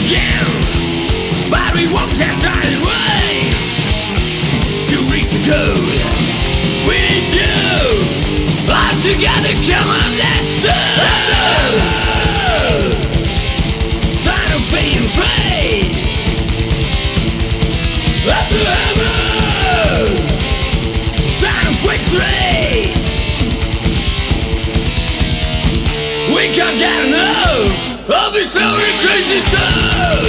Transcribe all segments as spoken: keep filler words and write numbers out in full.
again, but we won't have time to wait to reach the goal. We need you all together. Come on, let's do it. Sign of being free at the hammer. Sign of victory. We can't get enough of this lonely crazy stuff.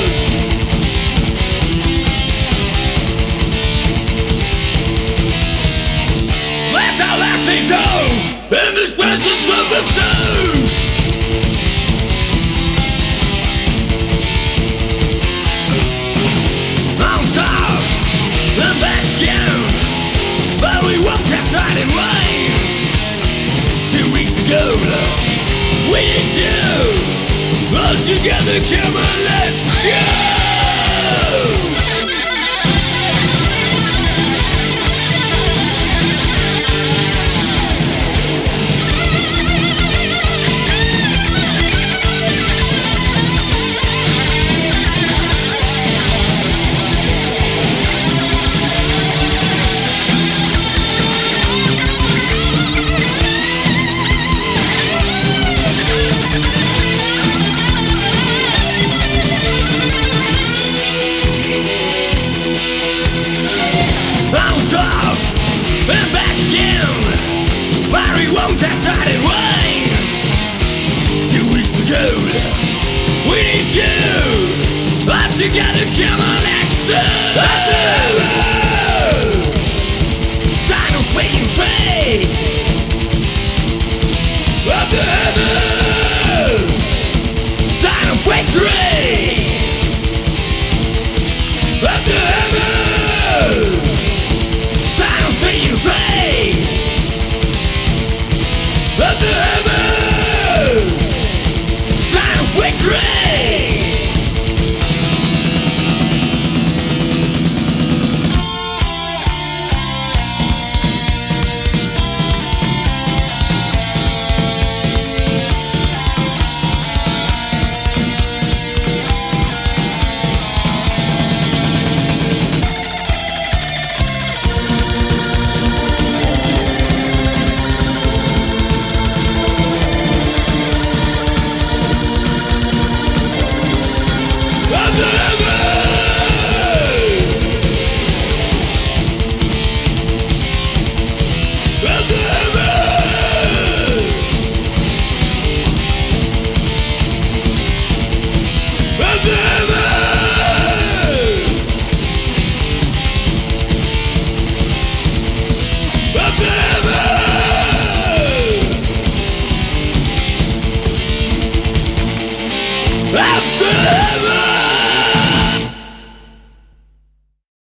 Let's our last things home in this presence of the soul. On top and back again, but we won't have time and wait to reach the goal. We need you all together. Come on, let's go. And back again, but we won't have time to wait to reach the goal. We need you all together. Come on, let's do it. Sign of being free at the hammer. Sign of victory at the hammer. Sign of being free at the hammer. Sign of victory. Up the